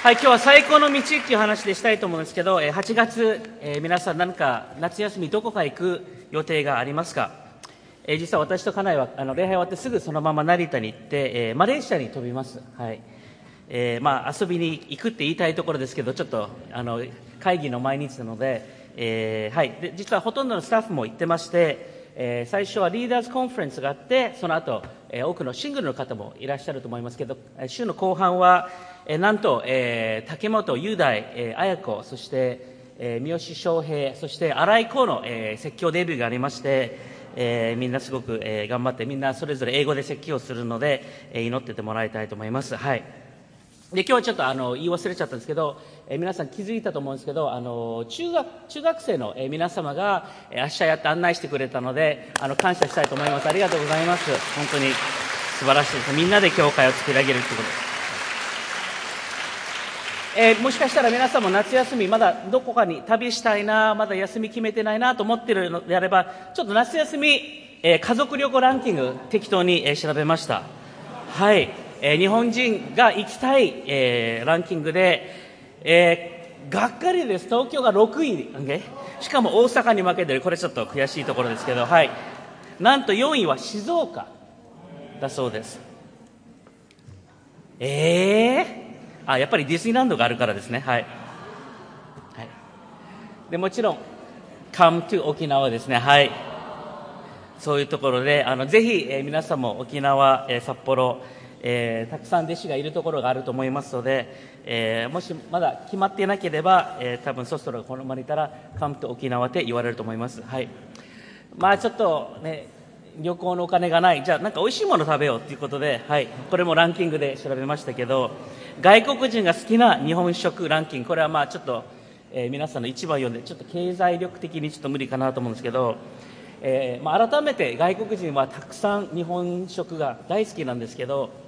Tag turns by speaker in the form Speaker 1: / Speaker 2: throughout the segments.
Speaker 1: はい、今日は最高の道っていう話でしたいと思うんですけど、8月、皆さん何か夏休みどこか行く予定がありますか？実は私と家内は礼拝終わってすぐそのまま成田に行って、マレーシアに飛びます。はい。遊びに行くって言いたいところですけど、ちょっと会議の毎日なので、はい。で、実はほとんどのスタッフも行ってまして、最初はリーダーズコンファレンスがあって、その後、多くのシングルの方もいらっしゃると思いますけど、週の後半は、なんと、竹本雄大、綾子、そして、三好翔平、そして新井光の、説教デビューがありまして、みんなすごく、頑張って、みんなそれぞれ英語で説教をするので、祈っててもらいたいと思います。はい。で、今日はちょっと言い忘れちゃったんですけど、皆さん気づいたと思うんですけど、中学生の、皆様が、明日やって案内してくれたので、感謝したいと思います。ありがとうございます。本当に素晴らしいです。みんなで教会を作り上げるということです。もしかしたら皆さんも夏休みまだどこかに旅したいな、まだ休み決めてないなと思っているのであれば、ちょっと夏休み、家族旅行ランキング適当に、調べました。はい。日本人が行きたい、ランキングで、がっかりです。東京が6位、しかも大阪に負けてる。これちょっと悔しいところですけど、はい。なんと4位は静岡だそうです。やっぱりディズニーランドがあるからですね。はい。はい。で、もちろん、Come to 沖縄ですね。はい。そういうところで、ぜひ、皆さんも沖縄、札幌、たくさん弟子がいるところがあると思いますので、もしまだ決まっていなければ、多分そろそろこのままにいたら、Come to 沖縄って言われると思います。はい。ちょっとね、旅行のお金がない。じゃあなんか美味しいもの食べようということで、はい。これもランキングで調べましたけど、外国人が好きな日本食ランキング、これはちょっと、皆さんの一番読んで、ちょっと経済力的にちょっと無理かなと思うんですけど、改めて外国人はたくさん日本食が大好きなんですけど、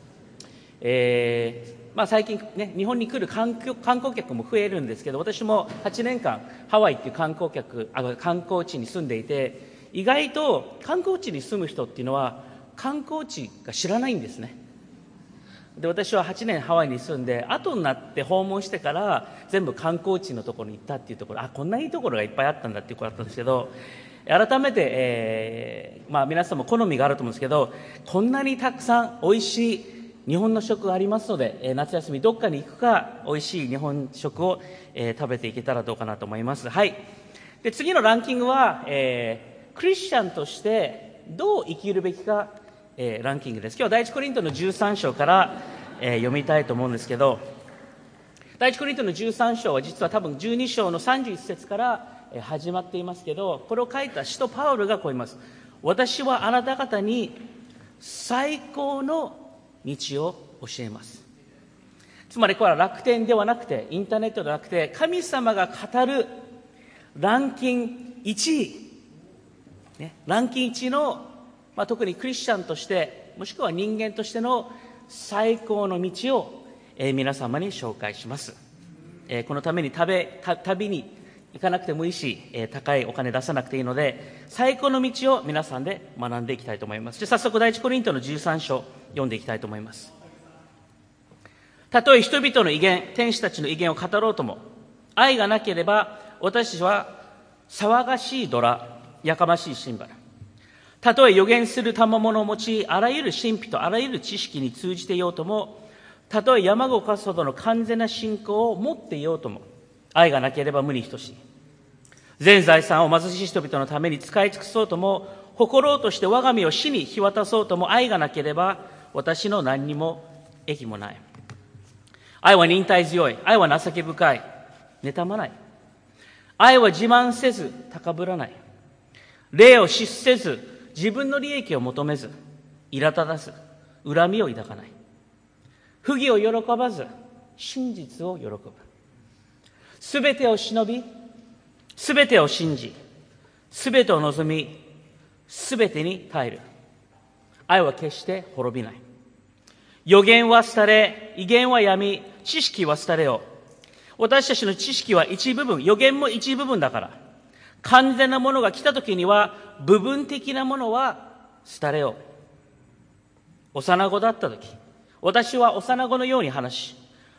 Speaker 1: 最近ね、日本に来る観光客も増えるんですけど、私も8年間ハワイっていう観光地に住んでいて、意外と観光地に住む人っていうのは観光地が知らないんですね。で、私は8年ハワイに住んで、後になって訪問してから全部観光地のところに行ったっていうところ、こんないいところがいっぱいあったんだっていうことだったんですけど、改めて、皆さんも好みがあると思うんですけど、こんなにたくさん美味しい日本の食がありますので、夏休みどっかに行くか、美味しい日本食を、食べていけたらどうかなと思います。はい。で、次のランキングは、クリスチャンとしてどう生きるべきか、ランキングです。今日は第一コリントの13章から、読みたいと思うんですけど、第一コリントの13章は実は多分12章の31節から始まっていますけど、これを書いた使徒パウルがこう言います。私はあなた方に最高の道を教えます。つまりこれは楽天ではなくて、インターネットではなくて、神様が語るランキング1位、ランキング1位の、特にクリスチャンとして、もしくは人間としての最高の道を、皆様に紹介します。このために旅に行かなくてもいいし、高いお金出さなくていいので、最高の道を皆さんで学んでいきたいと思います。で、早速第一コリントの13章読んでいきたいと思います。たとえ人々の威厳、天使たちの威厳を語ろうとも、愛がなければ私たちは騒がしいドラ、やかましいシンバル。たとえ予言する賜物を用い、あらゆる神秘とあらゆる知識に通じていようとも、たとえ山を犯すほどの完全な信仰を持っていようとも、愛がなければ無に等しい。全財産を貧しい人々のために使い尽くそうとも、誇ろうとして我が身を死に引き渡そうとも、愛がなければ私の何にも益もない。愛は忍耐強い。愛は情け深い。妬まない。愛は自慢せず高ぶらない。礼を失せず、自分の利益を求めず、苛立たず、恨みを抱かない。不義を喜ばず、真実を喜ぶ。すべてを忍び、すべてを信じ、すべてを望み、すべてに耐える。愛は決して滅びない。予言は廃れ、威厳は闇、知識は廃れよ。私たちの知識は一部分、予言も一部分だから。完全なものが来たときには、部分的なものは廃れよ。幼子だったとき、私は幼子のように話し、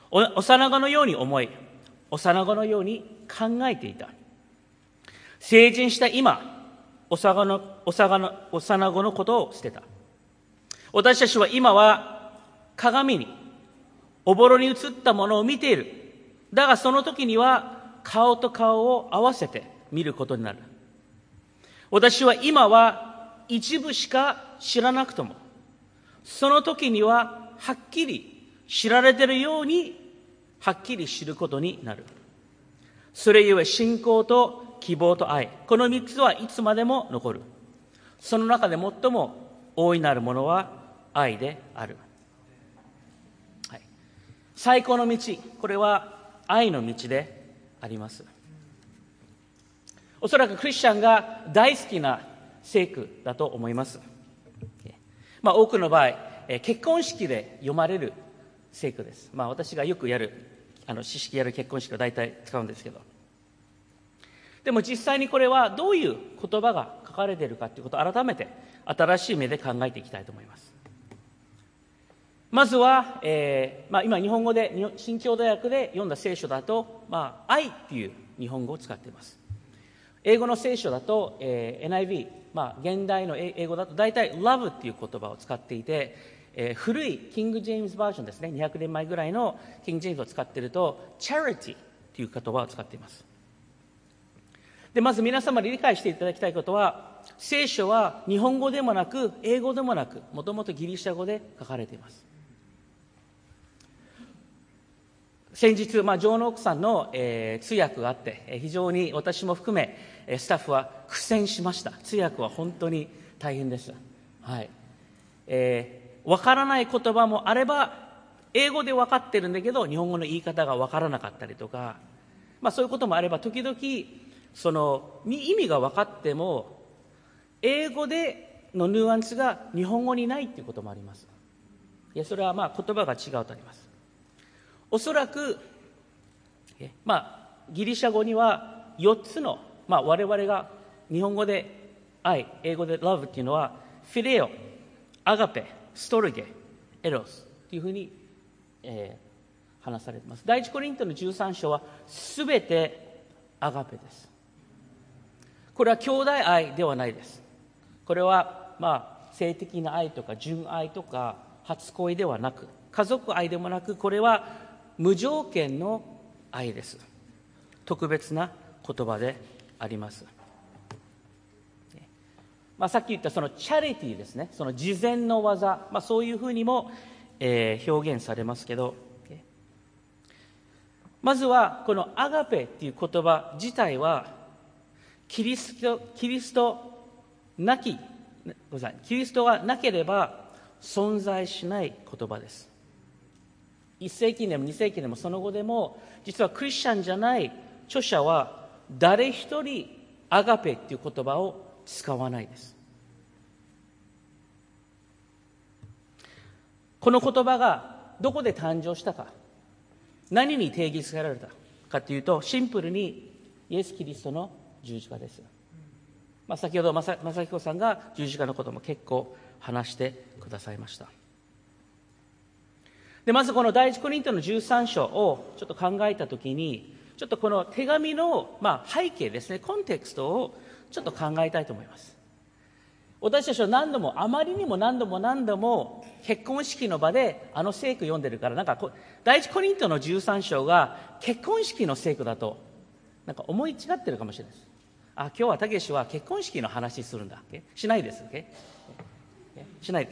Speaker 1: 幼子のように思い、幼子のように考えていた。成人した今、幼子のことを捨てた。私たちは今は鏡に、おぼろに映ったものを見ている。だがその時には顔と顔を合わせて見ることになる。私は今は一部しか知らなくとも、その時にははっきり知られているようにはっきり知ることになる。それゆえ信仰と希望と愛、この三つはいつまでも残る。その中で最も大いなるものは愛である。はい、最高の道、これは愛の道であります。おそらくクリスチャンが大好きな聖句だと思います。多くの場合、結婚式で読まれる聖句です。私がよくやる、知識やる結婚式を大体使うんですけど。でも実際にこれはどういう言葉が書かれているかということを改めて新しい目で考えていきたいと思います。まずは、今日本語で、新教大学で読んだ聖書だと、愛っていう日本語を使っています。英語の聖書だと、NIV、現代の英語だと大体 love っていう言葉を使っていて、古いキング・ジェームズバージョンですね、200年前ぐらいのキング・ジェームズを使っていると charity っていう言葉を使っています。で、まず皆様に理解していただきたいことは、聖書は日本語でもなく英語でもなく、もともとギリシャ語で書かれています。先日、ジョーの奥さんの、通訳があって、非常に私も含めスタッフは苦戦しました。通訳は本当に大変です。はい。わからない言葉もあれば、英語で分かってるんだけど日本語の言い方が分からなかったりとか、そういうこともあれば、時々その意味が分かっても英語でのニュアンスが日本語にないということもあります。いや、それは言葉が違うとあります。おそらく、ギリシャ語には4つの、我々が日本語で愛、英語で love っていうのはフィレオ、アガペ、ストルゲ、エロスというふうに、話されています。第一コリントの13章はすべてアガペです。これは兄弟愛ではないです。これは性的な愛とか純愛とか初恋ではなく、家族愛でもなく、これは無条件の愛です。特別な言葉であります。さっき言ったそのチャリティーですね、その慈善の技、そういうふうにも、表現されますけど、まずはこのアガペっていう言葉自体はキリストがなければ存在しない言葉です。1世紀でも2世紀でもその後でも、実はクリスチャンじゃない著者は誰一人アガペっていう言葉を使わないです。この言葉がどこで誕生したか、何に定義されたかというと、シンプルにイエス・キリストの十字架です。先ほど正彦さんが十字架のことも結構話してくださいました。で、まずこの第一コリントの13章をちょっと考えたときに、ちょっとこの手紙の背景ですね、コンテクストをちょっと考えたいと思います。私たちはあまりにも何度も結婚式の場で聖句読んでるから、第一コリントの13章が結婚式の聖句だと思い違ってるかもしれないです。今日はたけしは結婚式の話するんだ。しないです。しないです。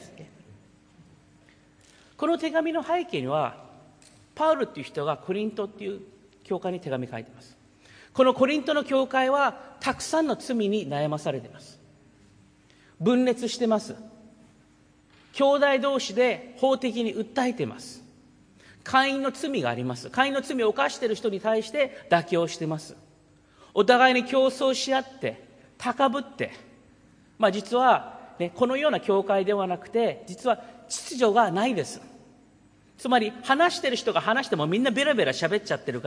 Speaker 1: この手紙の背景には、パウルっていう人がコリントっていう教会に手紙書いています。このコリントの教会はたくさんの罪に悩まされています。分裂してます。兄弟同士で法的に訴えています。会員の罪があります。会員の罪を犯している人に対して妥協しています。お互いに競争し合って高ぶって、実は、このような教会ではなくて、実は秩序がないです。つまり話してる人が話してもみんなベラベラ喋っちゃってるから、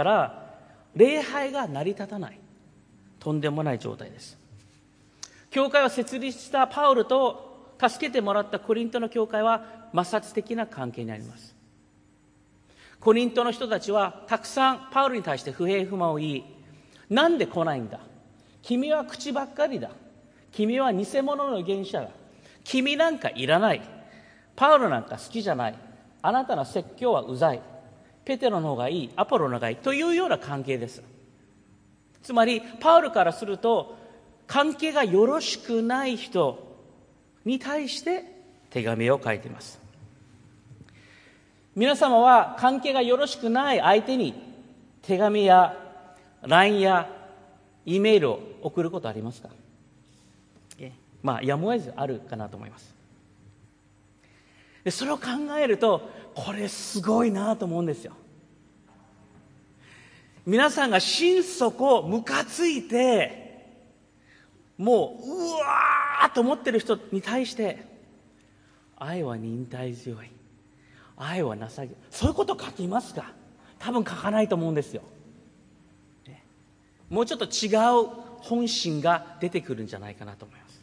Speaker 1: 礼拝が成り立たない、とんでもない状態です。教会を設立したパウルと助けてもらったコリントの教会は摩擦的な関係にあります。 コリントの人たちはたくさんパウロに対して不平不満を言い、なんで来ないんだ、君は口ばっかりだ、君は偽物の預言者だ、君なんかいらない、パウロなんか好きじゃない、あなたの説教はうざい、ペテロの方がいい、アポロの方がいいというような関係です。つまりパウロからすると、関係がよろしくない人に対して手紙を書いています。皆様は関係がよろしくない相手に手紙や LINE や E メールを送ることありますか？やむを得ずあるかなと思います。でそれを考えると、これすごいなと思うんですよ。皆さんが心底ムカついて、もううわーと思ってる人に対して、愛は忍耐強い、愛は情け、そういうこと書きますか？多分書かないと思うんですよ。もうちょっと違う本心が出てくるんじゃないかなと思います。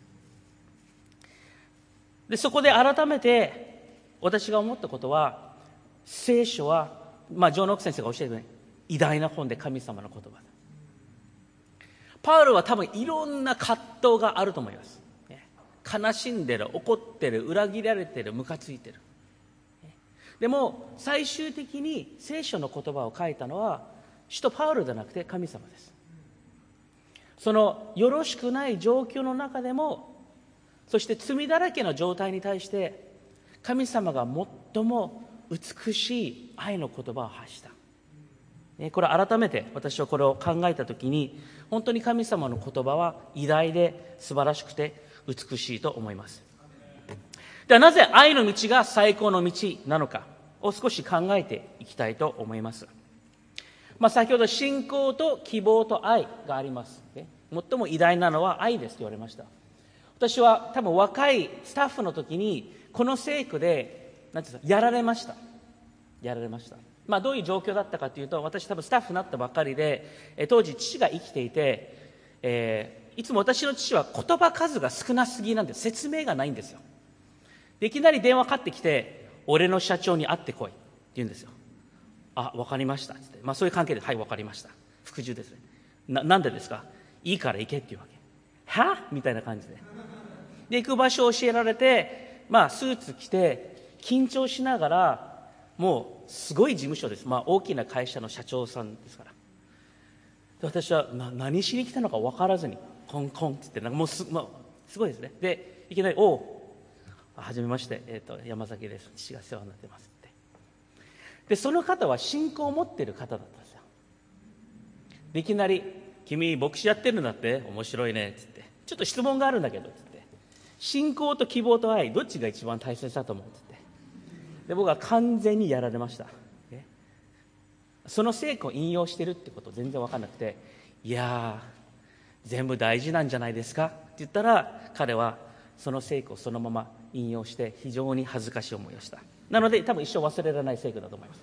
Speaker 1: でそこで改めて私が思ったことは、聖書は、ジョー・ノック先生が教えてくれる偉大な本で、神様の言葉だ。パウロは多分いろんな葛藤があると思います。悲しんでる、怒ってる、裏切られてる、ムカついてる。でも最終的に聖書の言葉を書いたのは使徒パウロではなくて神様です。そのよろしくない状況の中でも、そして罪だらけの状態に対して神様が最も美しい愛の言葉を発した。これ改めて私はこれを考えたときに、本当に神様の言葉は偉大で素晴らしくて美しいと思います。ではなぜ愛の道が最高の道なのかを少し考えていきたいと思います。先ほど信仰と希望と愛があります。最も偉大なのは愛ですと言われました。私は多分若いスタッフの時にこの聖句でやられました。どういう状況だったかというと、私多分スタッフになったばっかりで、当時父が生きていて、いつも私の父は言葉数が少なすぎなんで説明がないんですよ。いきなり電話かかってきて、俺の社長に会ってこいって言うんですよ。わかりましたって、そういう関係で、はいわかりました、服従ですね。なんでですか？いいから行けっていうわけ。はみたいな感じで行く場所を教えられて、スーツ着て緊張しながら、もうすごい事務所です。大きな会社の社長さんですから。で私は何しに来たのか分からずにコンコンって言って、すごいですね。でいきなりはじめまして、山崎です、父が世話になってますって。でその方は信仰を持っている方だったんですよ。でいきなり、君牧師やってるんだって、面白いねって言って、ちょっと質問があるんだけどって言って、信仰と希望と愛どっちが一番大切だと思うって言って、で僕は完全にやられました。その聖句を引用してるってこと全然分かんなくて、いやー全部大事なんじゃないですかって言ったら、彼はその聖句をそのまま引用して非常に恥ずかしい思いをした。なので多分一生忘れられない聖句だと思います。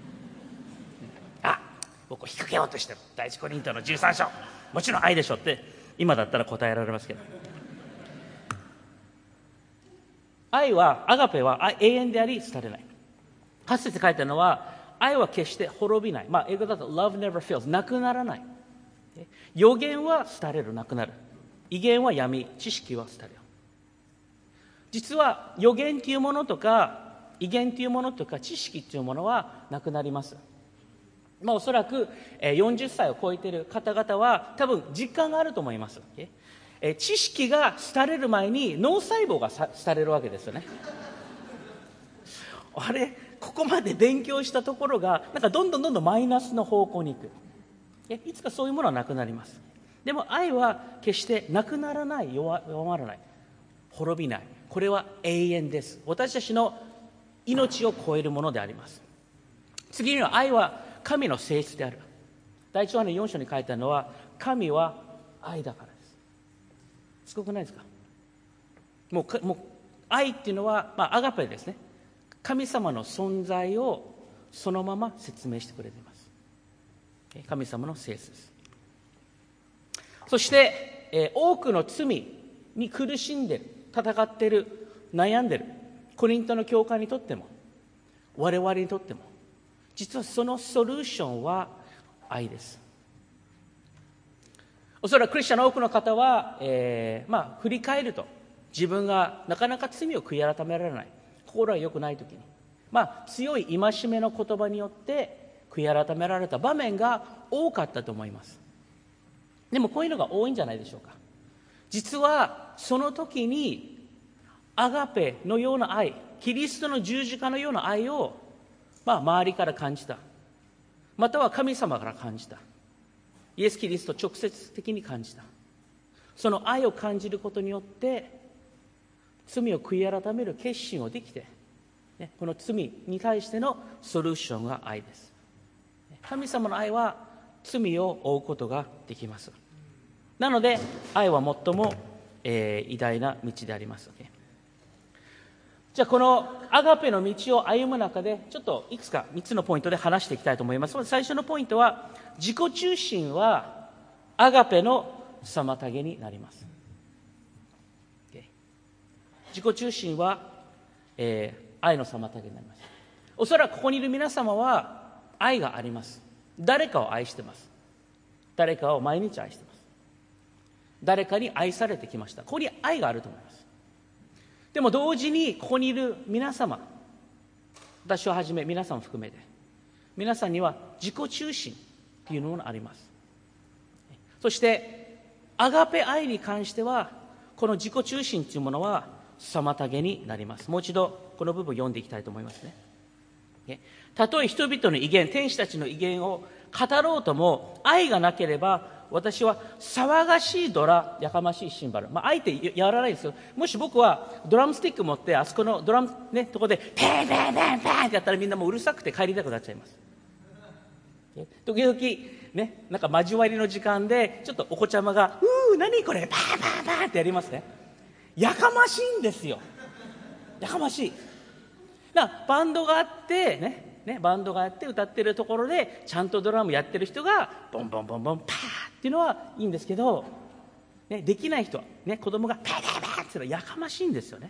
Speaker 1: 僕を引っ掛けようとしてる第一コリントの13章、もちろん愛でしょって今だったら答えられますけど、愛は、アガペは永遠であり廃れない。8節書いてあるのは、愛は決して滅びない。英語だと Love never fails、 なくならない。予言は廃れる、なくなる。異言は闇、知識は廃れる。実は予言というものとか異言というものとか知識というものはなくなります。おそらく40歳を超えている方々は多分実感があると思います。知識が廃れる前に脳細胞が廃れるわけですよね。あれ、ここまで勉強したところがどんどんマイナスの方向に行く。いつかそういうものはなくなります。でも愛は決してなくならない、弱まらない、滅びない。これは永遠です。私たちの命を超えるものであります。次には、愛は神の性質である。第一ヨハネ4章に書いてあるのは、神は愛だからです。すごくないですか？もう愛っていうのは、アガペですね。神様の存在をそのまま説明してくれています。神様の性質です。そして、多くの罪に苦しんでいる、戦っている、悩んでいるコリントの教会にとっても、我々にとっても、 実はそのソリューションは愛です。おそらくクリスチャンの多くの方は、振り返ると自分がなかなか罪を悔い改められない、心が良くない時に、強い戒めの言葉によって悔い改められた場面が多かったと思います。でもこういうのが多いんじゃないでしょうか。実はその時にアガペのような愛、キリストの十字架のような愛を、周りから感じた、または神様から感じた、イエス・キリストを直接的に感じた。その愛を感じることによって罪を悔い改める決心をできて、この罪に対してのソリューションが愛です。神様の愛は罪を負うことができます。なので愛は最も、偉大な道であります。じゃあこのアガペの道を歩む中でちょっといくつか3つのポイントで話していきたいと思います。最初のポイントは、自己中心はアガペの妨げになります。自己中心は、愛の妨げになります。おそらくここにいる皆様は愛があります。誰かを愛してます。誰かを毎日愛してます。誰かに愛されてきました。ここに愛があると思います。でも同時にここにいる皆様、私をはじめ皆さん含めて、皆さんには自己中心というのがあります。そしてアガペ愛に関しては、この自己中心というものは妨げになります。もう一度この部分を読んでいきたいと思いますね。たとえ人々の威厳、天使たちの威厳を語ろうとも、愛がなければ私は騒がしいドラ、やかましいシンバル、愛ってやらないですよ。もし僕はドラムスティック持ってあそこのドラムねとこでペンペンペンペンってやったら、みんなもううるさくて帰りたくなっちゃいます。時々ね、なんか交わりの時間でちょっとお子ちゃまが何これパンパンパンってやりますね。やかましいんですよ。やかましい。バンドがあってバンドがあって歌ってるところでちゃんとドラムやってる人がボンボンボンボンパーっていうのはいいんですけど、できない人は子供がパーパーパーっていうのはやかましいんですよね。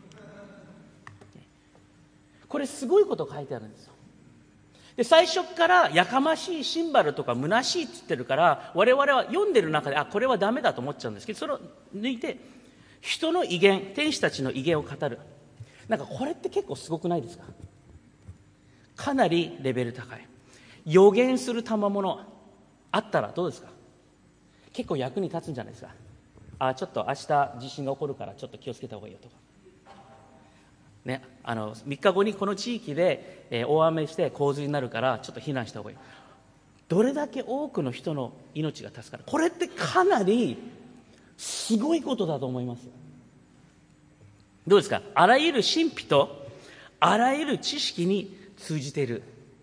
Speaker 1: これすごいこと書いてあるんですよ。で、最初からやかましいシンバルとか虚しいって言ってるから、我々は読んでる中でこれはダメだと思っちゃうんですけど、それを抜いて人の威厳、天使たちの威厳を語る。これって結構すごくないですか。かなりレベル高い。予言する賜物あったらどうですか。結構役に立つんじゃないですか。ちょっと明日地震が起こるからちょっと気をつけた方がいいよとか3日後にこの地域で、大雨して洪水になるからちょっと避難した方がいい。どれだけ多くの人の命が助かる。これってかなりすごいことだと思います。どうですか。あらゆる神秘とあらゆる知識に通じている。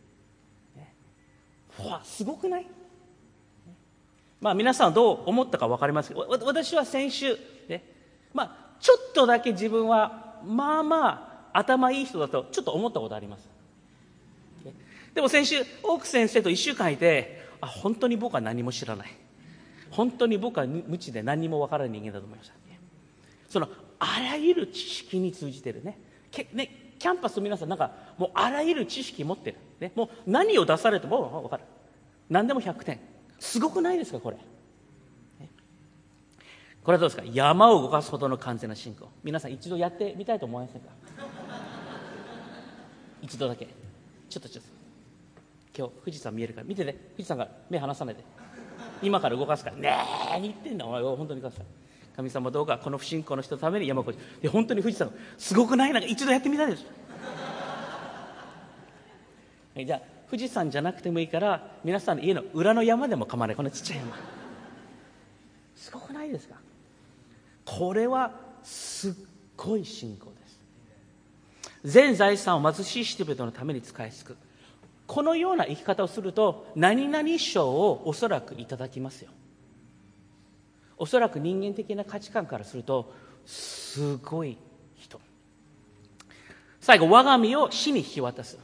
Speaker 1: すごくない？皆さんどう思ったか分かりますけど、私は先週、ちょっとだけ自分は頭いい人だとちょっと思ったことあります。でも先週オーク先生と1週間いて、本当に僕は何も知らない、本当に僕は無知で何も分からない人間だと思いました。そのあらゆる知識に通じてるキャンパスの皆さんもうあらゆる知識持ってる、もう何を出されても分かる。何でも100点。すごくないですかこれ。これはどうですか。山を動かすほどの完全な信仰。皆さん一度やってみたいと思いませんか。一度だけちょっと今日富士山見えるから見てね。富士山が目離さないで、今から動かすからねえ。何言ってんだお前、本当にください。神様どうかこの不信仰の人のために山を越えて、本当に富士山すごくない。一度やってみたいです。じゃあ富士山じゃなくてもいいから皆さんの家の裏の山でも構わない。このちっちゃい山すごくないですか。これはすっごい信仰です。全財産を貧しい人々のために使いつく。このような生き方をすると何々賞をおそらくいただきますよ。おそらく人間的な価値観からするとすごい人。最後、我が身を死に引き渡す。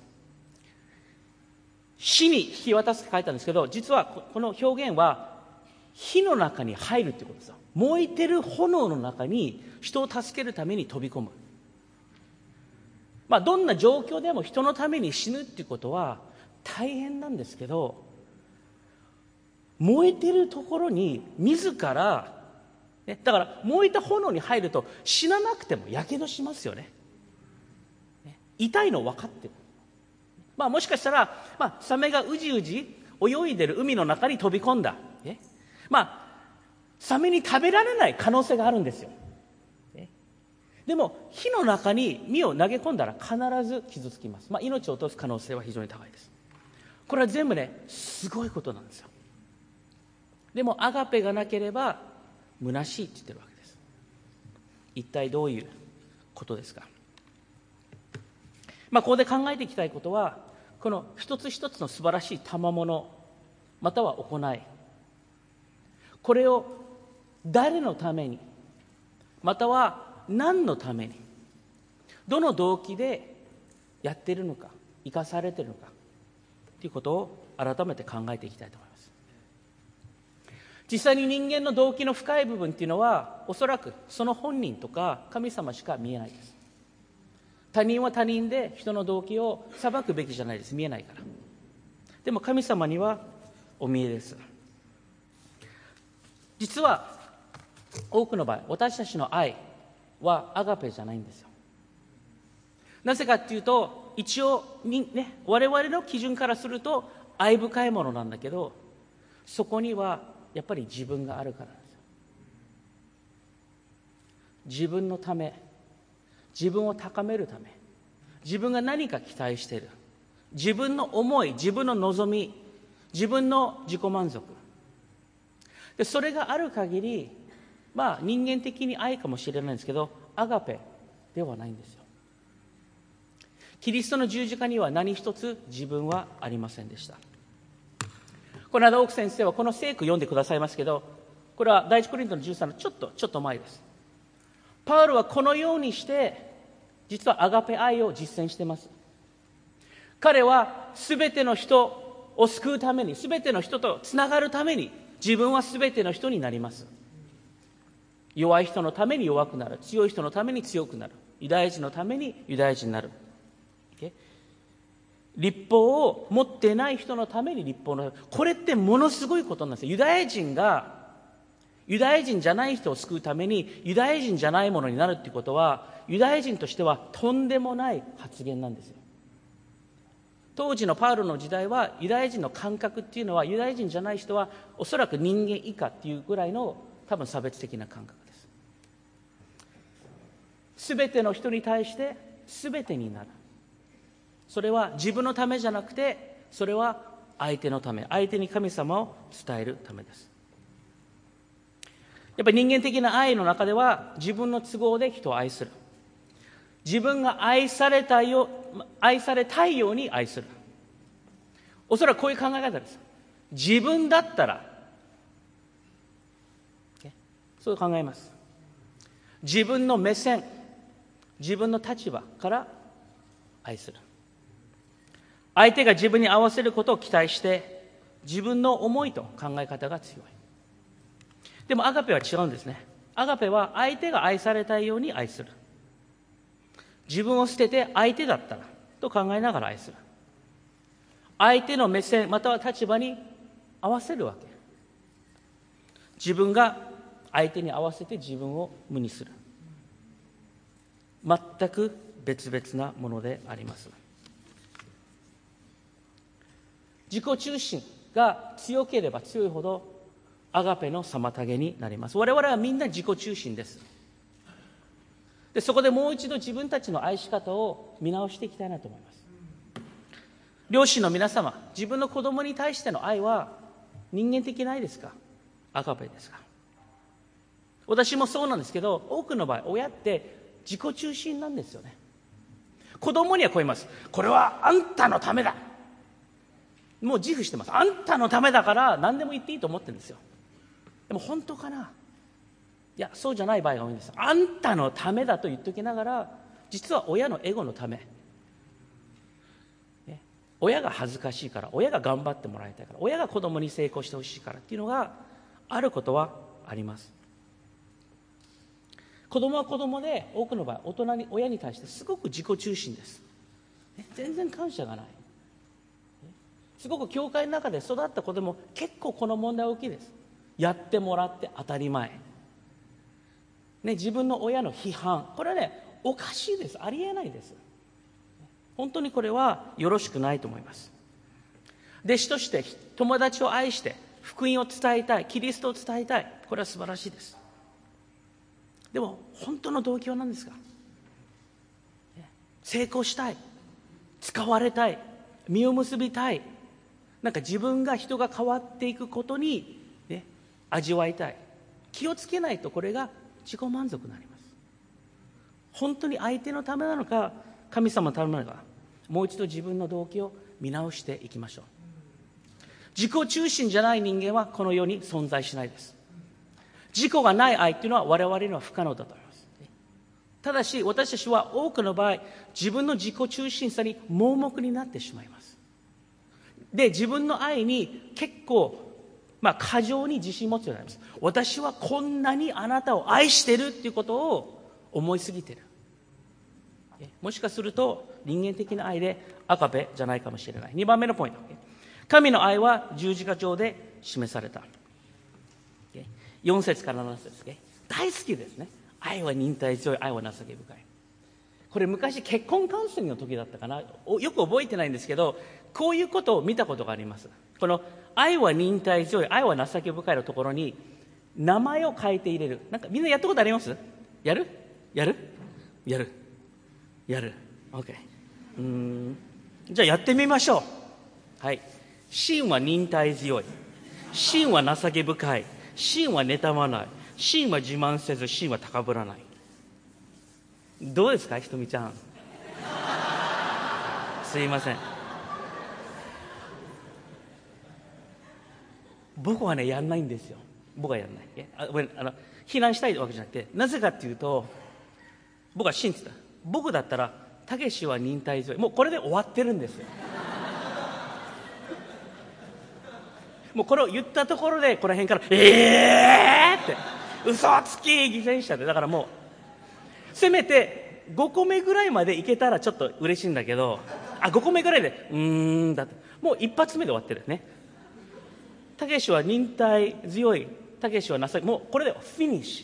Speaker 1: 死に引き渡すって書いてあるんですけど、実はこの表現は火の中に入るということですよ。燃えてる炎の中に人を助けるために飛び込む。どんな状況でも人のために死ぬっていうことは大変なんですけど、燃えてるところに自ら、だから燃えた炎に入ると死ななくてもやけどしますよね。痛いの分かってる。もしかしたら、サメがうじうじ泳いでる海の中に飛び込んだ。サメに食べられない可能性があるんですよ。でも火の中に身を投げ込んだら必ず傷つきます。命を落とす可能性は非常に高いです。これは全部ね、すごいことなんですよ。でもアガペがなければ虚しいって言ってるわけです。一体どういうことですか。ここで考えていきたいことは、この一つ一つの素晴らしい賜物または行い、これを誰のために、または何のために、どの動機でやっているのか、生かされているのかということを改めて考えていきたいと思います。実際に人間の動機の深い部分っていうのは、おそらくその本人とか神様しか見えないです。他人は他人で人の動機を裁くべきじゃないです。見えないから。でも神様にはお見えです。実は多くの場合、私たちの愛はアガペじゃないんですよ。なぜかっていうと、一応我々の基準からすると愛深いものなんだけど、そこにはやっぱり自分があるからなんですよ。自分のため、自分を高めるため、自分が何か期待している、自分の思い、自分の望み、自分の自己満足で、それがある限り、人間的に愛かもしれないんですけど、アガペではないんですよ。キリストの十字架には何一つ自分はありませんでした。この間奥先生はこの聖句読んでくださいますけど、これは第一コリントの13のちょっと前です。パウロはこのようにして実はアガペ愛を実践しています。彼はすべての人を救うために、すべての人とつながるために、自分はすべての人になります。弱い人のために弱くなる、強い人のために強くなる、ユダヤ人のためにユダヤ人になる、律法を持っていない人のために律法の、これってものすごいことなんですよ。ユダヤ人がユダヤ人じゃない人を救うためにユダヤ人じゃないものになるっていうことは、ユダヤ人としてはとんでもない発言なんですよ。当時のパウロの時代はユダヤ人の感覚っていうのは、ユダヤ人じゃない人はおそらく人間以下っていうぐらいの多分差別的な感覚です。すべての人に対してすべてになる、それは自分のためじゃなくて、それは相手のため、相手に神様を伝えるためです。やっぱり人間的な愛の中では、自分の都合で人を愛する、自分が愛されたいように愛する。おそらくこういう考え方です。自分だったら、そう考えます。自分の目線、自分の立場から愛する。相手が自分に合わせることを期待して、自分の思いと考え方が強い。でもアガペは違うんですね。アガペは相手が愛されたいように愛する。自分を捨てて相手だったらと考えながら愛する。相手の目線または立場に合わせるわけ。自分が相手に合わせて自分を無にする。全く別々なものであります。自己中心が強ければ強いほどアガペの妨げになります。我々はみんな自己中心です。で、そこでもう一度自分たちの愛し方を見直していきたいなと思います。両親の皆様、自分の子供に対しての愛は人間的な愛ですか、アガペですか。私もそうなんですけど、多くの場合親って自己中心なんですよね。子供にはこう言います。これはあんたのためだ。もう自負してます。あんたのためだから何でも言っていいと思ってるんですよ。でも本当かな。いや、そうじゃない場合が多いんです。あんたのためだと言っておきながら、実は親のエゴのため、親が恥ずかしいから、親が頑張ってもらいたいから、親が子供に成功してほしいからっていうのがあることはあります。子供は子供で、多くの場合親に対してすごく自己中心です。全然感謝がない。 すごく教会の中で育った子でも結構この問題は大きいです。やってもらって当たり前、自分の親の批判、これはおかしいです。ありえないです。本当にこれはよろしくないと思います。弟子として友達を愛して福音を伝えたい、キリストを伝えたい、これは素晴らしいです。でも本当の動機は何ですか？成功したい、使われたい、実を結びたい、自分が人が変わっていくことに、味わいたい。気をつけないとこれが自己満足になります。本当に相手のためなのか神様のためなのか、もう一度自分の動機を見直していきましょう。自己中心じゃない人間はこの世に存在しないです。自己がない愛っていうのは我々には不可能だと思います。ただし私たちは多くの場合、自分の自己中心さに盲目になってしまいます。で、自分の愛に結構過剰に自信持つようになります。私はこんなにあなたを愛してるっていうことを思いすぎてる。もしかすると人間的な愛でアガペじゃないかもしれない。2番目のポイント、神の愛は十字架上で示された。4節から7節です。大好きですね。愛は忍耐強い、愛は情け深い。これ昔結婚カウンセリングの時だったかな、よく覚えてないんですけど、こういうことを見たことがあります。この愛は忍耐強い、愛は情け深いのところに名前を変えて入れる。みんなやったことあります？やる OK。 じゃあやってみましょう。はい。真は忍耐強い、真は情け深い、真は妬まない、真は自慢せず、真は高ぶらない。どうですか、ひとみちゃん。すいません。僕はやんないんですよ。僕はやんない。非難したいわけじゃなくて、なぜかっていうと、僕は信じた。僕だったらたけしは忍耐強い、もうこれで終わってるんですよ。もうこれを言ったところでこの辺からって嘘つき偽善者で、だからもうせめて5個目ぐらいまでいけたらちょっと嬉しいんだけど、5個目ぐらいでだってもう一発目で終わってるね。たけしは忍耐強い、たけしは情け、もうこれでフィニッシュ。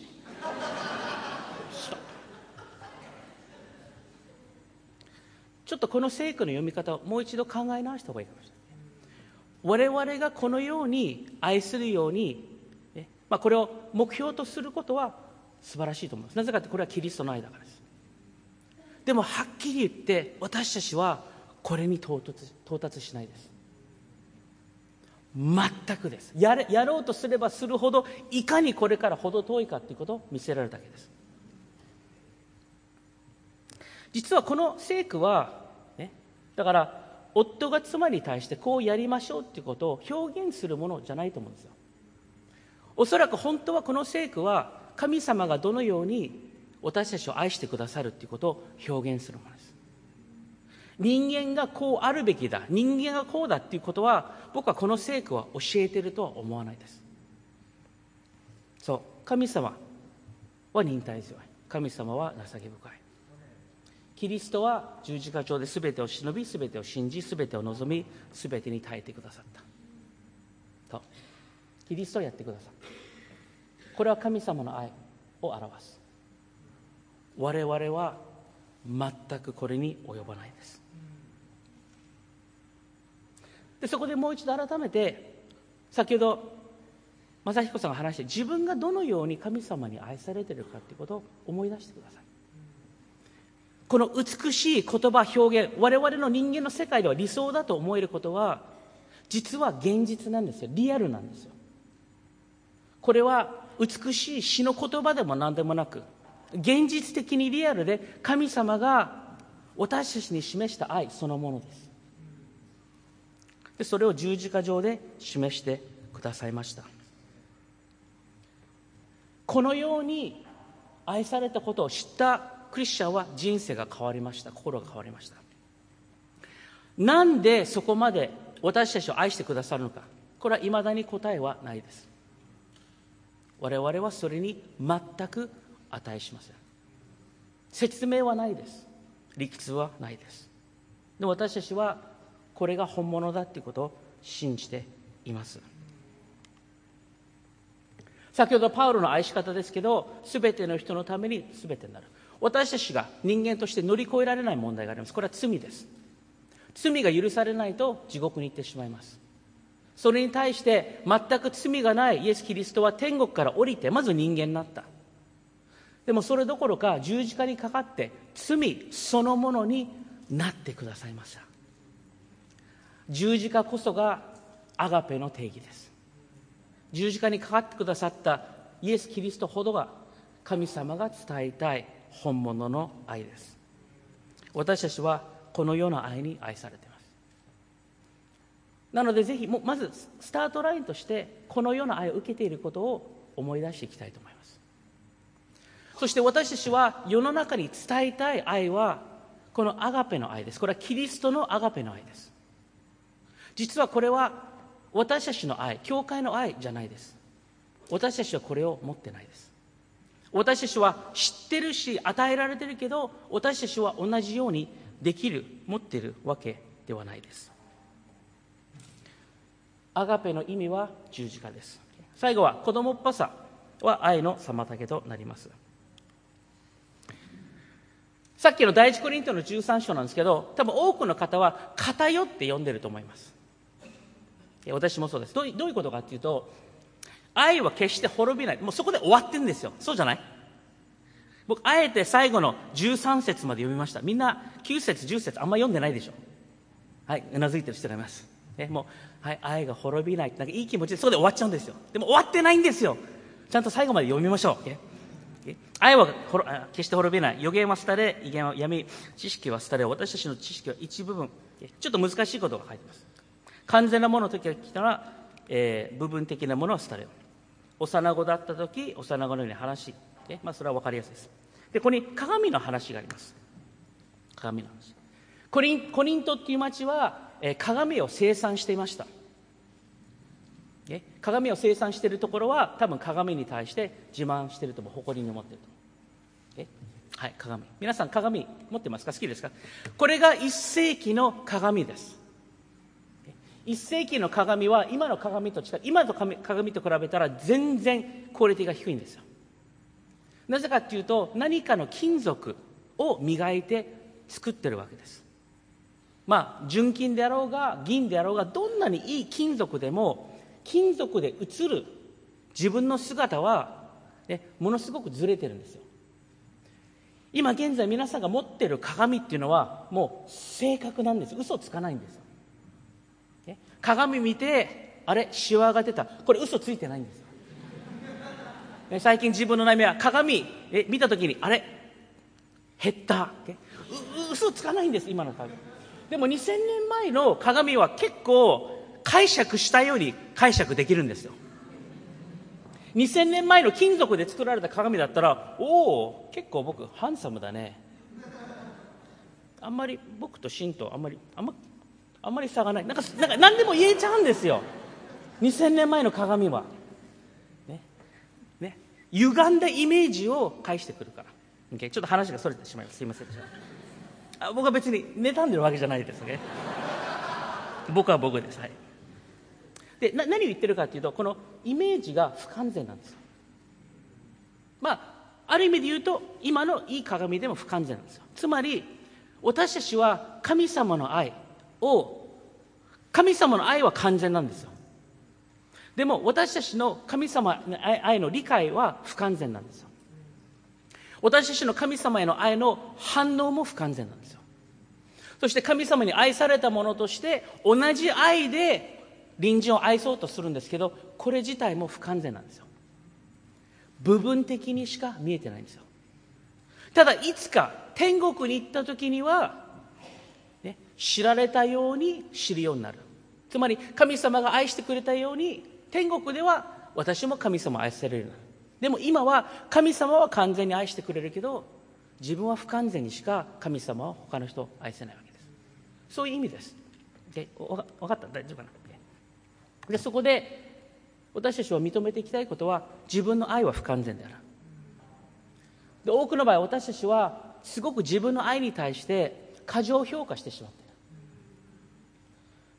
Speaker 1: ちょっとこの聖句の読み方をもう一度考え直した方がいいかもしれない。我々がこのように愛するように、これを目標とすることは素晴らしいと思います。なぜかってこれはキリストの愛だからです。でもはっきり言って私たちはこれに到達しないです。全くです。やろうとすればするほどいかにこれから程遠いかということを見せられるだけです。実はこの聖句は、だから夫が妻に対してこうやりましょうということを表現するものじゃないと思うんですよ。おそらく本当はこの聖句は神様がどのように私たちを愛してくださるということを表現するものです。人間がこうあるべきだ、人間がこうだということは僕はこの聖句は教えているとは思わないです。そう、神様は忍耐強い、神様は情け深い。キリストは十字架上で全てを忍び、全てを信じ、全てを望み、全てに耐えてくださったと。キリストをやってくださった。これは神様の愛を表す。我々は全くこれに及ばないです。でそこでもう一度改めて、先ほど正彦さんが話して、自分がどのように神様に愛されているかということを思い出してください。この美しい言葉表現、我々の人間の世界では理想だと思えることは実は現実なんですよ。リアルなんですよ。これは美しい詩の言葉でも何でもなく、現実的にリアルで神様が私たちに示した愛そのものです。でそれを十字架上で示してくださいました。このように愛されたことを知ったクリスチャンは人生が変わりました。心が変わりました。なんでそこまで私たちを愛してくださるのか、これは未だに答えはないです。我々はそれに全く値しません。説明はないです。理屈はないです。で私たちはこれが本物だということを信じています。先ほどパウロの愛し方ですけど、すべての人のためにすべてになる。私たちが人間として乗り越えられない問題があります。これは罪です。罪が許されないと地獄に行ってしまいます。それに対して全く罪がないイエス・キリストは天国から降りてまず人間になった。でもそれどころか十字架にかかって罪そのものになってくださいました。十字架こそがアガペの定義です。十字架にかかってくださったイエス・キリストほどが神様が伝えたい本物の愛です。私たちはこの世の愛に愛されています。なのでぜひまずスタートラインとしてこの世の愛を受けていることを思い出していきたいと思います。そして私たちは世の中に伝えたい愛はこのアガペの愛です。これはキリストのアガペの愛です。実はこれは私たちの愛、教会の愛じゃないです。私たちはこれを持ってないです。私たちは知ってるし与えられてるけど、私たちは同じようにできる、持っているわけではないです。アガペの意味は十字架です。最後は子供っぽさは愛の妨げとなります。さっきの第一コリントの13章なんですけど、多分多くの方は偏って読んでると思います。私もそうです。どういうことかっていうと、愛は決して滅びない。もうそこで終わってるんですよ。そうじゃない？僕、あえて最後の13節まで読みました。みんな9節、10節あんま読んでないでしょ。はい、うなずいてる人がいます。もう、はい、愛が滅びない。なんかいい気持ちでそこで終わっちゃうんですよ。でも終わってないんですよ。ちゃんと最後まで読みましょう。愛は決して滅びない。予言は廃れ、威厳は闇、知識は廃れ、私たちの知識は一部分。ちょっと難しいことが書いてます。完全なものの時が来たら、部分的なものは廃れる。幼子だった時、幼子のように話し、それは分かりやすいです。で、ここに鏡の話があります。鏡の話。コリントっていう町は、鏡を生産していました。鏡を生産しているところは多分鏡に対して自慢しているとも誇りに思っていると思う。はい、鏡。皆さん鏡持ってますか？好きですか？これが1世紀の鏡です。1世紀の鏡は今の鏡と違う。今の鏡と比べたら全然クオリティが低いんですよ。なぜかっていうと、何かの金属を磨いて作ってるわけです。純金であろうが銀であろうが、どんなにいい金属でも金属で映る自分の姿は、ものすごくずれてるんですよ。今現在皆さんが持ってる鏡っていうのはもう正確なんです。嘘つかないんですよ。鏡見て、あれシワが出た、これ嘘ついてないんですよ。最近自分の悩みは鏡見た時にあれ減った、嘘つかないんです今の鏡。でも2000年前の鏡は結構解釈したように解釈できるんですよ。2000年前の金属で作られた鏡だったら、おお結構僕ハンサムだね、あんまり僕と神とあんまり差がない、なんか何でも言えちゃうんですよ。2000年前の鏡は歪んだイメージを返してくるから、ちょっと話がそれてしまいます。すいませんでした。僕は別に妬んでるわけじゃないですね。僕は僕です。はい。で、何を言ってるかというと、このイメージが不完全なんですよ。ある意味で言うと今のいい鏡でも不完全なんですよ。つまり私たちは神様の愛は完全なんですよ。でも私たちの神様の愛の理解は不完全なんですよ。私たちの神様への愛の反応も不完全なんですよ。そして神様に愛されたものとして同じ愛で隣人を愛そうとするんですけど、これ自体も不完全なんですよ。部分的にしか見えてないんですよ。ただいつか天国に行った時には、知られたように知るようになる。つまり神様が愛してくれたように天国では私も神様を愛されるようになる。でも今は神様は完全に愛してくれるけど、自分は不完全にしか神様は他の人を愛せないわけです。そういう意味です。分かった？大丈夫かな？でそこで私たちは認めていきたいことは、自分の愛は不完全である。で多くの場合私たちはすごく自分の愛に対して過剰評価してしまっている。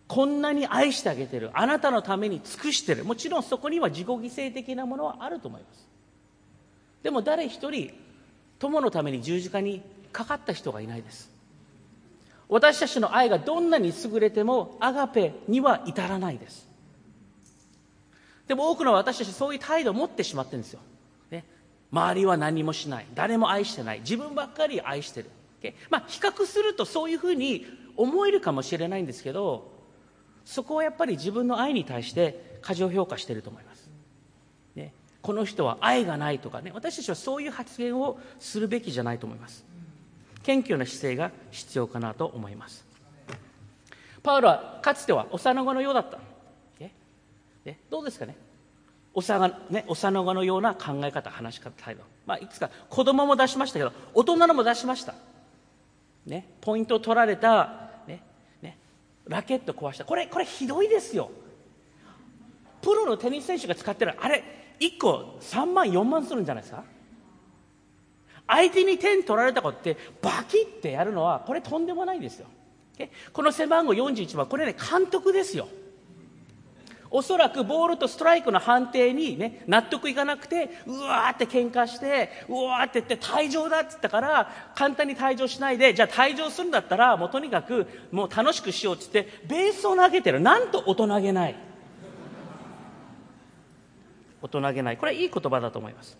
Speaker 1: こんなに愛してあげてる、あなたのために尽くしてる。もちろんそこには自己犠牲的なものはあると思います。でも誰一人友のために十字架にかかった人がいないです。私たちの愛がどんなに優れてもアガペには至らないです。でも多くの私たちそういう態度を持ってしまってるんですよ、ね、周りは何もしない、誰も愛してない、自分ばっかり愛してる、比較するとそういうふうに思えるかもしれないんですけど、そこはやっぱり自分の愛に対して過剰評価していると思います、ね、この人は愛がないとかね、私たちはそういう発言をするべきじゃないと思います。謙虚な姿勢が必要かなと思います。パウロはかつては幼子のようだった。どうですかね、幼子のような考え方、話し方、態度、いくつか子供も出しましたけど、大人のも出しました、ね、ポイントを取られた、ラケット壊した、これひどいですよ。プロのテニス選手が使ってるあれ1個3万4万するんじゃないですか。相手に点取られたことってバキッてやるのはこれとんでもないですよ。この背番号41番、これね、監督ですよ。おそらくボールとストライクの判定にね、納得いかなくて、うわーって喧嘩して、うわーって言って退場だって言ったから、簡単に退場しないで、じゃあ退場するんだったら、もうとにかくもう楽しくしようって言って、ベースを投げてる。なんと大人げない。大人げない。これはいい言葉だと思います。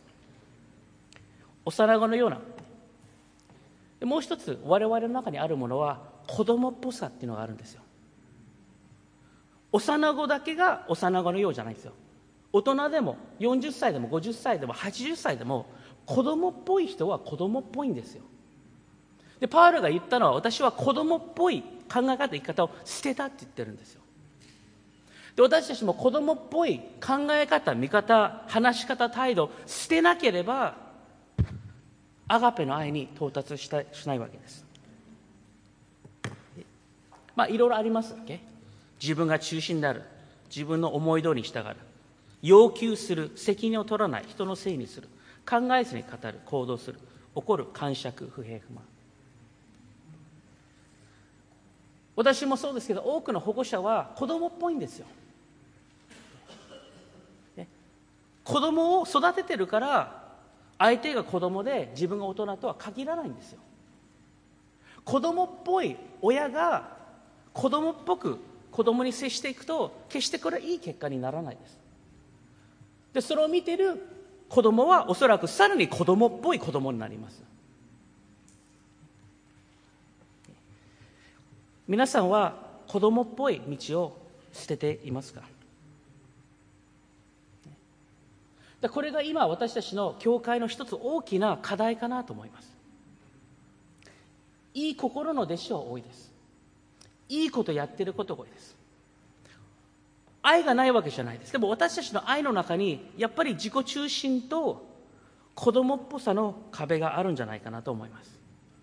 Speaker 1: 幼子のような。もう一つ、我々の中にあるものは、子供っぽさっていうのがあるんですよ。幼子だけが幼子のようじゃないんですよ。大人でも40歳でも50歳でも80歳でも子供っぽい人は子供っぽいんですよ。でパウロが言ったのは、私は子供っぽい考え方、生き方を捨てたって言ってるんですよ。で私たちも子供っぽい考え方、見方、話し方、態度を捨てなければアガペの愛に到達しないわけです。いろいろありますっけ。自分が中心である、自分の思い通りに従う、要求する、責任を取らない、人のせいにする、考えずに語る、行動する、怒る、癇癪、不平不満。私もそうですけど、多くの保護者は子供っぽいんですよ、子供を育ててるから相手が子供で自分が大人とは限らないんですよ。子供っぽい親が子供っぽく子供に接していくと、決してこれはいい結果にならないです。でそれを見ている子供はおそらくさらに子供っぽい子供になります。皆さんは子供っぽい道を捨てていますか。これが今私たちの教会の一つ大きな課題かなと思います。いい心の弟子は多いです。いいことやってることが多いです。愛がないわけじゃないです。でも私たちの愛の中にやっぱり自己中心と子供っぽさの壁があるんじゃないかなと思います。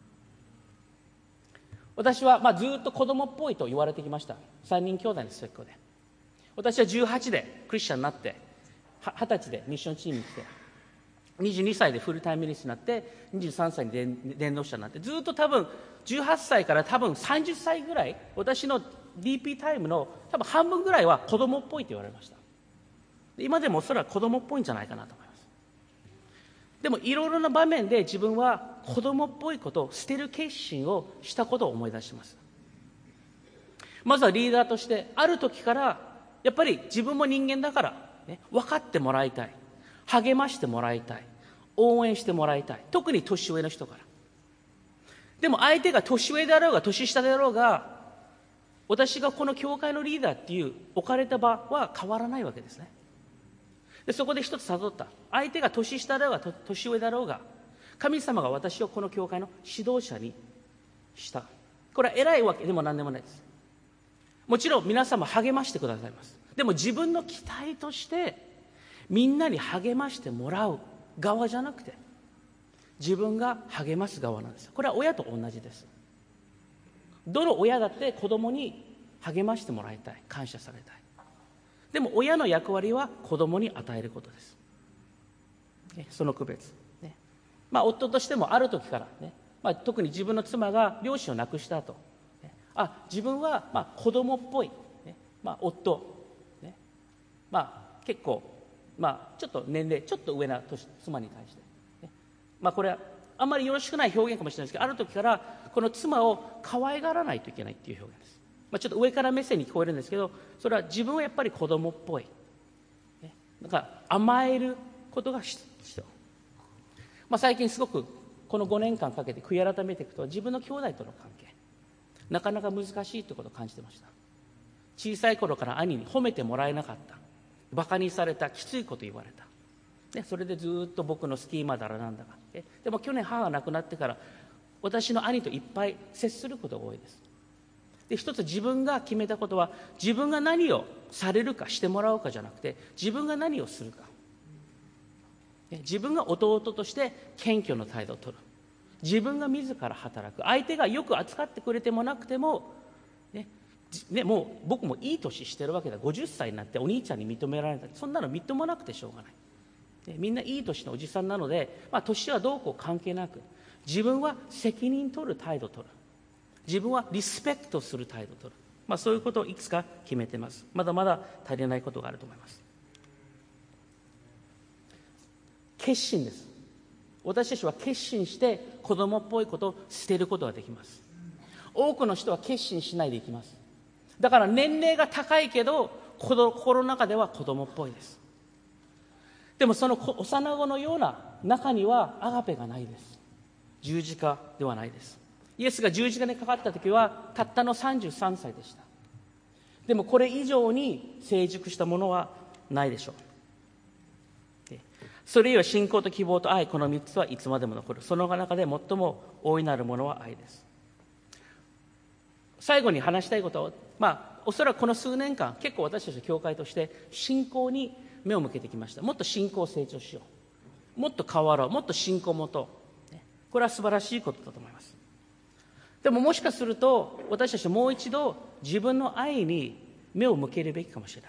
Speaker 1: 私はずっと子供っぽいと言われてきました。3人兄弟の末っ子で、私は18でクリスチャンになって、20歳でミッションチームに来て、22歳でフルタイムミニストになって、23歳に伝道者になって、ずっと多分18歳から多分30歳ぐらい、私の DP タイムの多分半分ぐらいは子供っぽいと言われました。今でもそれは子供っぽいんじゃないかなと思います。でもいろいろな場面で自分は子供っぽいことを捨てる決心をしたことを思い出します。まずはリーダーとしてある時からやっぱり自分も人間だから、分かってもらいたい、励ましてもらいたい、応援してもらいたい、特に年上の人から。でも相手が年上であろうが年下であろうが、私がこの教会のリーダーっていう置かれた場は変わらないわけですね。でそこで一つ悟った。相手が年下だろうが年上だろうが、神様が私をこの教会の指導者にした。これは偉いわけでも何でもないです。もちろん皆様励ましてくださいます。でも自分の期待としてみんなに励ましてもらう側じゃなくて、自分が励ます側なんです。これは親と同じです。どの親だって子供に励ましてもらいたい、感謝されたい。でも親の役割は子供に与えることです。その区別。夫としてもある時からね、特に自分の妻が両親を亡くした後、自分は子供っぽい夫、ね、結構、ちょっと年齢ちょっと上な妻に対して、ね、これはあんまりよろしくない表現かもしれないですけど、ある時からこの妻を可愛がらないといけないっていう表現です。ちょっと上から目線に聞こえるんですけど、それは自分はやっぱり子供っぽい、ね、だから甘えることが必要。最近すごくこの5年間かけて悔い改めていくと、自分の兄弟との関係なかなか難しいということを感じてました。小さい頃から兄に褒めてもらえなかった、バカにされた、きついこと言われた、ね、それでずっと僕のスキーマだらなんだか、でも去年母が亡くなってから私の兄といっぱい接することが多いです。で、一つ自分が決めたことは、自分が何をされるかしてもらうかじゃなくて、自分が何をするか、自分が弟として謙虚な態度を取る、自分が自ら働く、相手がよく扱ってくれてもなくても、もう僕もいい年してるわけだ、50歳になってお兄ちゃんに認められた、そんなの認めなくてしょうがない、みんないい年のおじさんなので、年はどうこう関係なく、自分は責任取る態度を取る、自分はリスペクトする態度を取る、そういうことをいくつか決めています。まだまだ足りないことがあると思います。決心です。私たちは決心して子供っぽいことを捨てることができます。多くの人は決心しないでいきます。だから年齢が高いけど心の中では子供っぽいです。でもその幼子のような中にはアガペがないです。十字架ではないです。イエスが十字架にかかった時はたったの33歳でした。でもこれ以上に成熟したものはないでしょう。それ以は信仰と希望と愛、この3つはいつまでも残る。その中で最も大いなるものは愛です。最後に話したいことは、おそらくこの数年間結構私たちの教会として信仰に目を向けてきました。もっと信仰を成長しよう、もっと変わろう、もっと信仰を持とう、これは素晴らしいことだと思います。でももしかすると私たちもう一度自分の愛に目を向けるべきかもしれない。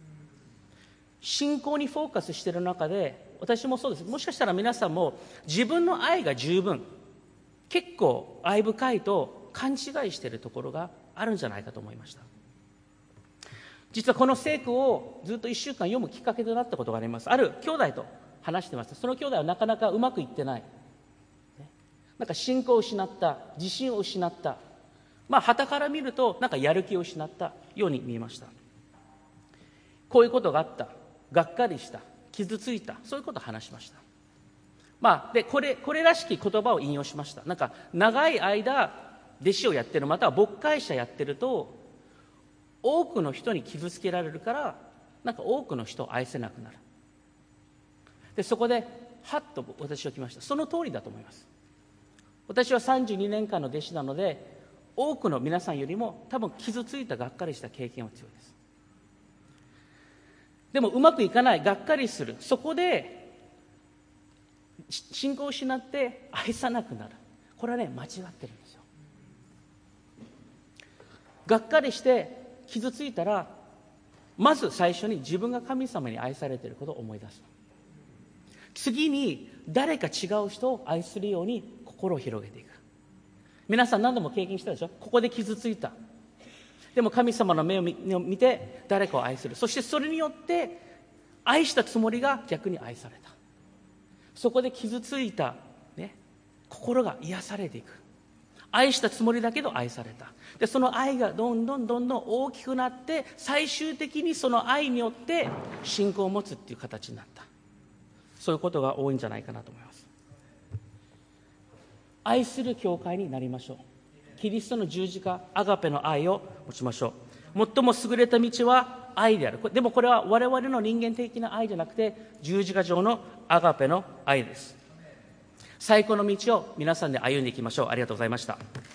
Speaker 1: 信仰にフォーカスしている中で、私もそうです。もしかしたら皆さんも自分の愛が十分、結構愛深いと勘違いしているところがあるんじゃないかと思いました。実はこの聖句をずっと1週間読むきっかけとなったことがあります。ある兄弟と話してました。その兄弟はなかなかうまくいってない、なんか信仰を失った、自信を失った、傍から見るとなんかやる気を失ったように見えました。こういうことがあった、がっかりした、傷ついた、そういうことを話しました。でこれらしき言葉を引用しました。なんか長い間弟子をやってる、または牧会者やってると多くの人に傷つけられるから、なんか多くの人を愛せなくなる。でそこではっと私は来ました。その通りだと思います。私は32年間の弟子なので、多くの皆さんよりも多分傷ついた、がっかりした経験は強いです。でもうまくいかない、がっかりする、そこで信仰を失って愛さなくなる、これはね、間違ってるんですよ。がっかりして傷ついたら、まず最初に自分が神様に愛されていることを思い出す。次に誰か違う人を愛するように心を広げていく。皆さん何度も経験したでしょ。ここで傷ついた、でも神様の目を見て誰かを愛する。そしてそれによって愛したつもりが逆に愛された。そこで傷ついた、心が癒されていく。愛したつもりだけど愛された。でその愛がどんどん大きくなって、最終的にその愛によって信仰を持つっていう形になった。そういうことが多いんじゃないかなと思います。愛する教会になりましょう。キリストの十字架、アガペの愛を持ちましょう。最も優れた道は愛である。でもこれは我々の人間的な愛じゃなくて、十字架上のアガペの愛です。最高の道を皆さんで歩んでいきましょう。ありがとうございました。